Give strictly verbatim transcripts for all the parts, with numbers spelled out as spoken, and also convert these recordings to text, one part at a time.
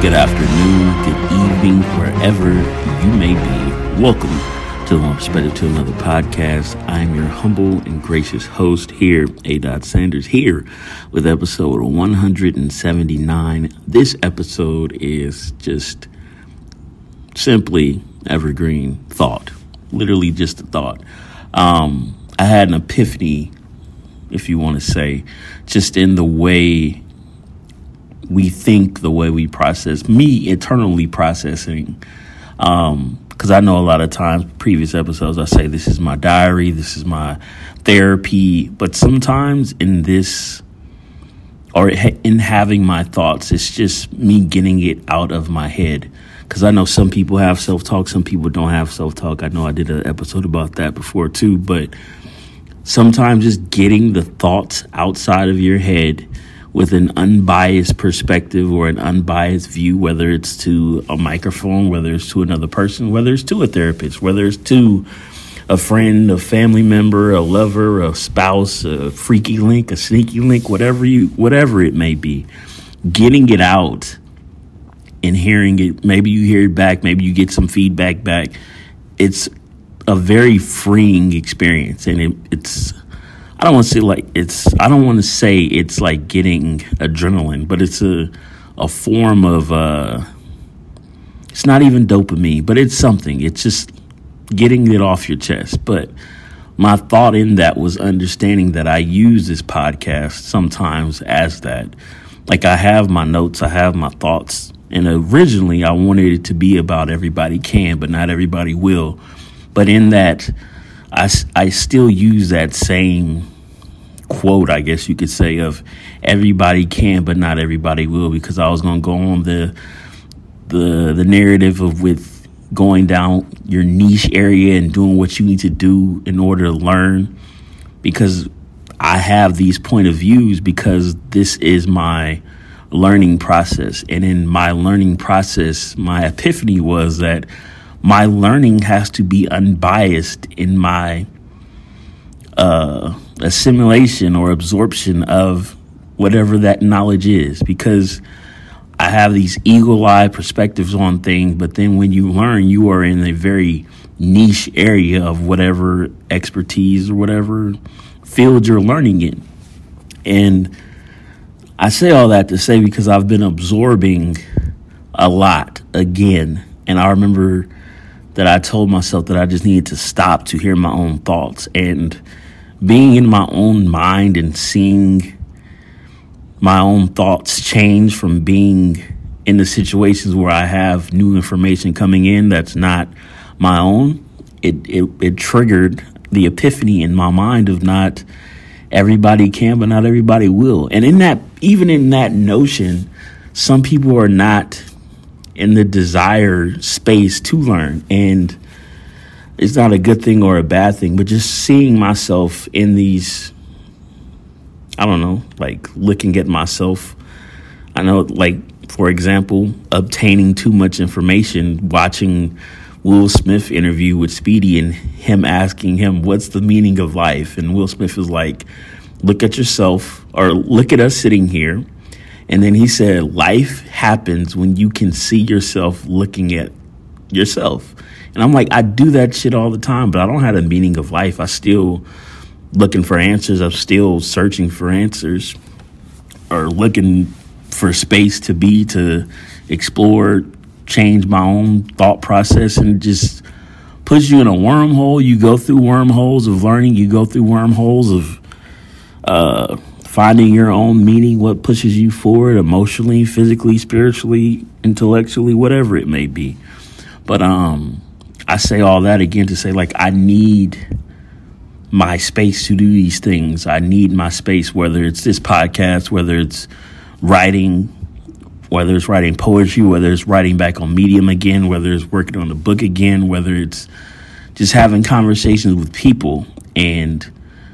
good afternoon, good evening, wherever you may be. Welcome to the One Perspective to Another podcast. I'm your humble and gracious host here, A. Dot Sanders, here with episode one hundred seventy-nine. This episode is just simply evergreen thought, literally just a thought. Um, I had an epiphany, if you want to say, just in the way we think, the way we process, me internally processing. Um, because I know a lot of times, previous episodes, I say this is my diary, this is my therapy. But sometimes in this, or in having my thoughts, it's just me getting it out of my head. Because I know some people have self-talk, some people don't have self-talk. I know I did an episode about that before too. But sometimes just getting the thoughts outside of your head with an unbiased perspective or an unbiased view, whether it's to a microphone, whether it's to another person, whether it's to a therapist, whether it's to a friend, a family member, a lover, a spouse, a freaky link, a sneaky link, whatever you, whatever it may be, getting it out and hearing it. Maybe you hear it back, maybe you get some feedback back. It's a very freeing experience, and it, it's. I don't want to say like it's, I don't want to say it's like getting adrenaline, but it's a, a form of, uh, it's not even dopamine, but it's something. It's just getting it off your chest. But my thought in that was understanding that I use this podcast sometimes as that. Like I have my notes, I have my thoughts. And originally I wanted it to be about everybody can, but not everybody will. But in that, I, I still use that same quote, I guess you could say, of everybody can, but not everybody will, because I was going to go on the the the narrative of with going down your niche area and doing what you need to do in order to learn, because I have these point of views because this is my learning process. And in my learning process, my epiphany was that my learning has to be unbiased in my uh, assimilation or absorption of whatever that knowledge is, because I have these eagle-eye perspectives on things. But then when you learn, you are in a very niche area of whatever expertise or whatever field you're learning in. And I say all that to say because I've been absorbing a lot again. And I remember that I told myself that I just needed to stop to hear my own thoughts. And being in my own mind and seeing my own thoughts change from being in the situations where I have new information coming in that's not my own, it, it, it triggered the epiphany in my mind of not everybody can, but not everybody will. And in that, even in that notion, some people are not in the desire space to learn. And it's not a good thing or a bad thing, but just seeing myself in these, I don't know, like looking at myself. I know, like, for example, obtaining too much information, watching Will Smith interview with Speedy and him asking him, what's the meaning of life? And Will Smith is like, look at yourself, or look at us sitting here. And then he said, life happens when you can see yourself looking at yourself. And I'm like, I do that shit all the time, but I don't have a meaning of life. I still looking for answers. I'm still searching for answers, or looking for space to be, to explore, change my own thought process, and just puts you in a wormhole. You go through wormholes of learning. You go through wormholes of uh, finding your own meaning, what pushes you forward emotionally, physically, spiritually, intellectually, whatever it may be. But um, I say all that again to say, like, I need my space to do these things. I need my space, whether it's this podcast, whether it's writing, whether it's writing poetry, whether it's writing back on Medium again, whether it's working on the book again, whether it's just having conversations with people. And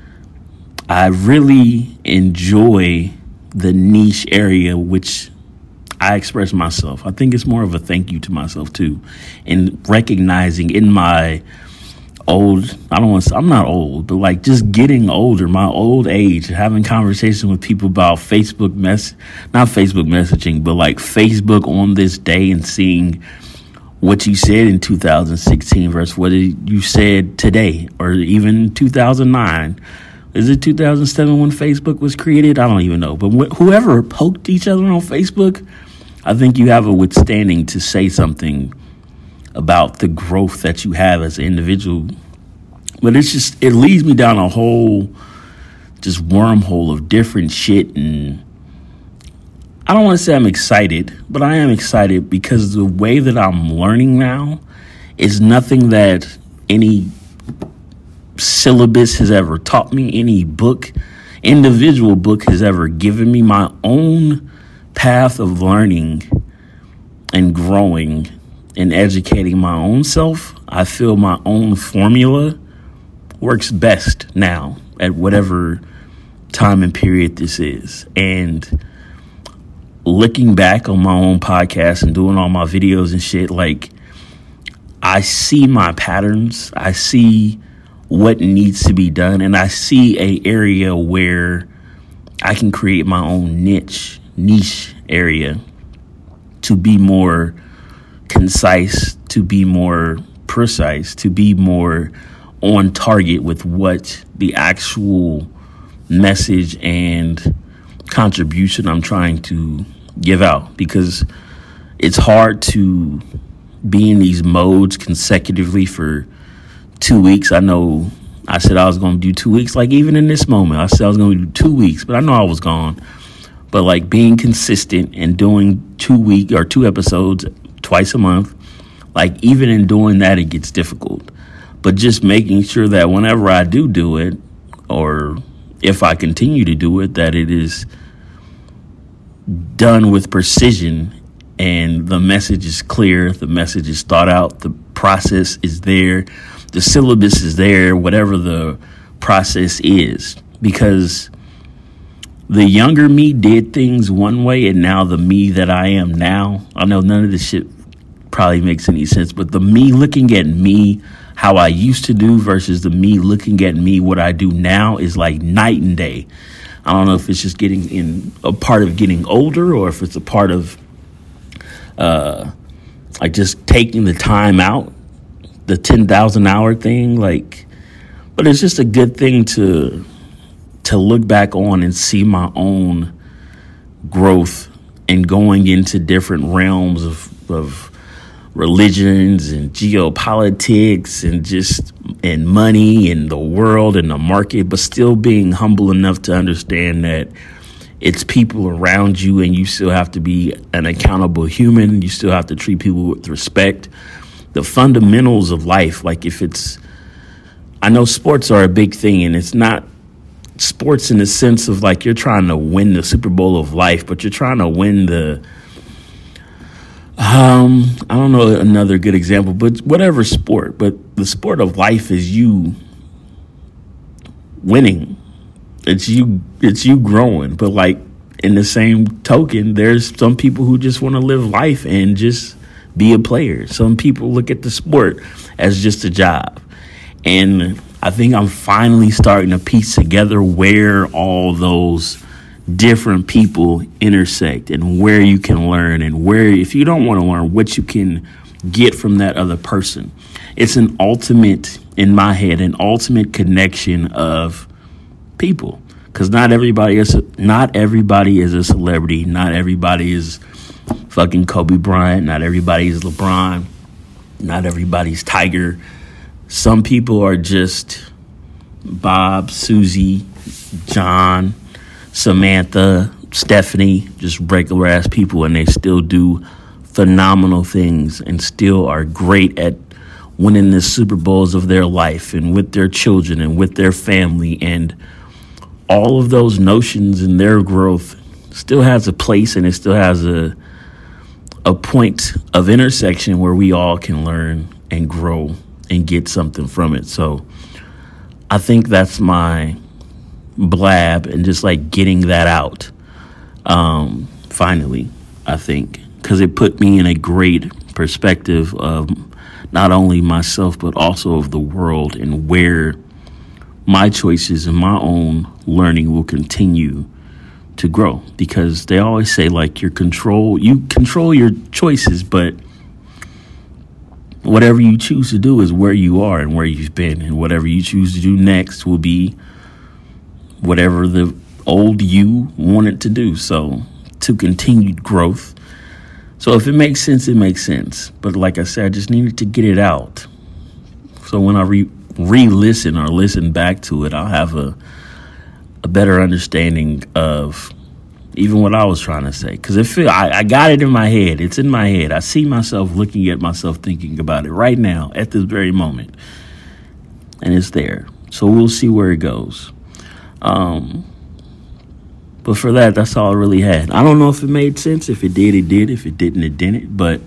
I really enjoy the niche area which I express myself. I think it's more of a thank you to myself too, and recognizing in my old, I don't want to say, I'm not old, but like just getting older, my old age, having conversations with people about Facebook mess, not Facebook messaging, but like Facebook on this day and seeing what you said in two thousand sixteen versus what you said today, or even two thousand nine. Is it two thousand seven when Facebook was created? I don't even know. But wh- whoever poked each other on Facebook, I think you have a withstanding to say something about the growth that you have as an individual. But it's just, it leads me down a whole just wormhole of different shit. And I don't want to say I'm excited, but I am excited because the way that I'm learning now is nothing that any syllabus has ever taught me, any book, individual book has ever given me. My own path of learning and growing and educating my own self, I feel my own formula works best now at whatever time and period this is. And looking back on my own podcast and doing all my videos and shit, like, I see my patterns. I see what needs to be done. And I see a area where I can create my own niche, niche area to be more concise, to be more precise, to be more on target with what the actual message and contribution I'm trying to give out. Because it's hard to be in these modes consecutively for two weeks. I know I said I was going to do two weeks. Like, even in this moment, I said I was going to do two weeks, but I know I was gone. But like being consistent and doing two week or two episodes twice a month, like even in doing that, it gets difficult. But just making sure that whenever I do do it, or if I continue to do it, that it is done with precision and the message is clear, the message is thought out, the process is there, the syllabus is there, whatever the process is. Because the younger me did things one way, and now the me that I am now, I know none of this shit probably makes any sense, but the me looking at me, how I used to do versus the me looking at me, what I do now, is like night and day. I don't know if it's just getting in a part of getting older, or if it's a part of uh, like just taking the time out, the ten thousand hour thing. Like, but it's just a good thing to to look back on and see my own growth and going into different realms of, of religions and geopolitics and just and money and the world and the market, but still being humble enough to understand that it's people around you and you still have to be an accountable human. You still have to treat people with respect. The fundamentals of life, like if it's, I know sports are a big thing, and it's not sports in the sense of like you're trying to win the Super Bowl of life, but you're trying to win the, um, I don't know another good example, but whatever sport, but the sport of life is you winning. It's you, it's you growing. But like in the same token, there's some people who just want to live life and just be a player. Some people look at the sport as just a job. And I think I'm finally starting to piece together where all those different people intersect and where you can learn, and where, if you don't want to learn, what you can get from that other person. It's an ultimate, in my head, an ultimate connection of people. Because not everybody is, not everybody is a celebrity. Not everybody is fucking Kobe Bryant. Not everybody is LeBron. Not everybody's Tiger. Some people are just Bob, Susie, John, Samantha, Stephanie, just regular ass people, and they still do phenomenal things and still are great at winning the Super Bowls of their life and with their children and with their family. And all of those notions in their growth still has a place, and it still has a a point of intersection where we all can learn and grow and get something from it. So I think that's my blab, and just like getting that out um, finally, I think, because it put me in a great perspective of not only myself, but also of the world, and where my choices and my own learning will continue to grow. Because they always say, like, your control, you control your choices, but whatever you choose to do is where you are and where you've been. And whatever you choose to do next will be whatever the old you wanted to do. So, to continued growth. So if it makes sense, it makes sense. But like I said, I just needed to get it out. So when I re- re-listen or listen back to it, I'll have a a better understanding of even what I was trying to say. Because it feel I, I got it in my head. It's in my head. I see myself looking at myself, thinking about it right now at this very moment. And it's there. So we'll see where it goes. Um... But for that, that's all I really had. I don't know if it made sense. If it did, it did. If it didn't, it didn't. But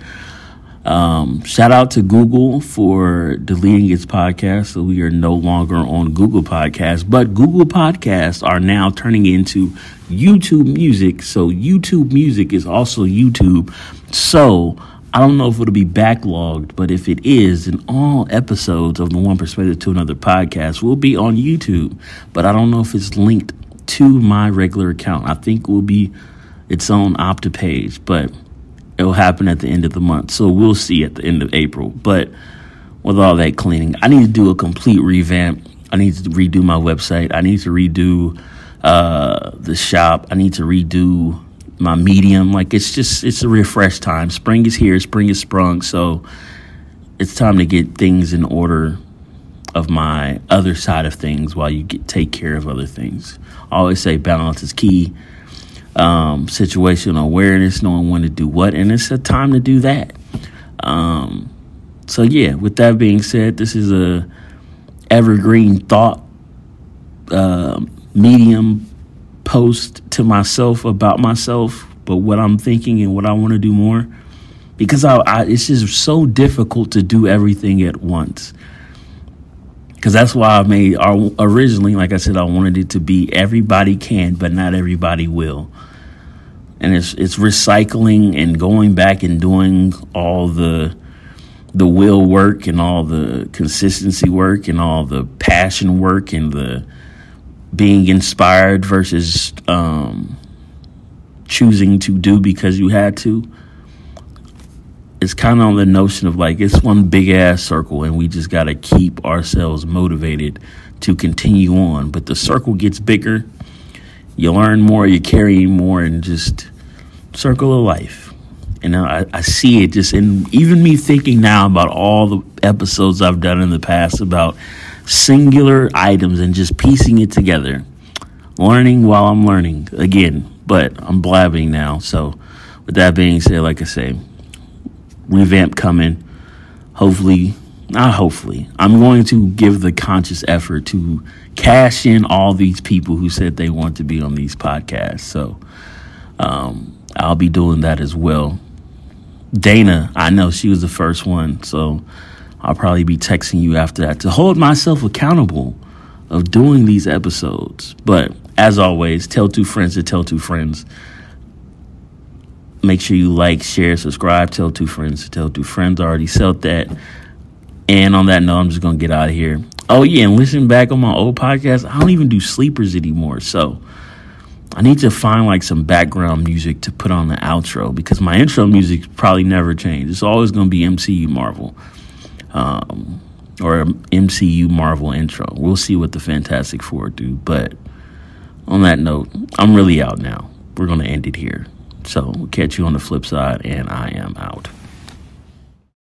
um, shout out to Google for deleting its podcast. So we are no longer on Google Podcasts. But Google Podcasts are now turning into YouTube Music. So YouTube Music is also YouTube. So I don't know if it'll be backlogged. But if it is, then all episodes of the One Perspective to Another podcast will be on YouTube. But I don't know if it's linked to my regular account. I think will be its own Opta page, but it'll happen at the end of the month. So we'll see at the end of April. But with all that cleaning, I need to do a complete revamp. I need to redo my website. I need to redo uh, the shop. I need to redo my Medium. Like, it's just, it's a refresh time. Spring is here. Spring is sprung. So it's time to get things in order of my other side of things while you get take care of other things. I always say balance is key. Um, situational awareness, knowing when to do what, and it's a time to do that. Um, so yeah, with that being said, this is a evergreen thought uh, medium post to myself about myself, but what I'm thinking and what I want to do more, because I, I, it's just so difficult to do everything at once. Because that's why I made our, originally, like I said, I wanted it to be everybody can, but not everybody will. And it's it's recycling and going back and doing all the the will work and all the consistency work and all the passion work and the being inspired versus um, choosing to do because you had to. It's kind of on the notion of, like, it's one big ass circle and we just got to keep ourselves motivated to continue on. But the circle gets bigger. You learn more, you carry more, and just circle of life. And I, I see it just in even me thinking now about all the episodes I've done in the past about singular items and just piecing it together. Learning while I'm learning again, but I'm blabbing now. So with that being said, like I say, revamp coming. Hopefully, not hopefully, I'm going to give the conscious effort to cash in all these people who said they want to be on these podcasts. So um, I'll be doing that as well. Dana, I know she was the first one, so I'll probably be texting you after that to hold myself accountable of doing these episodes. But as always, tell two friends to tell two friends. Make sure you like, share, subscribe, tell two friends, tell two friends. I already said that. And on that note, I'm just going to get out of here. Oh, yeah, and listen back on my old podcast. I don't even do sleepers anymore. So I need to find, like, some background music to put on the outro, because my intro music probably never changed. It's always going to be M C U Marvel um, or M C U Marvel intro. We'll see what the Fantastic Four do. But on that note, I'm really out now. We're going to end it here. So we'll catch you on the flip side, and I am out.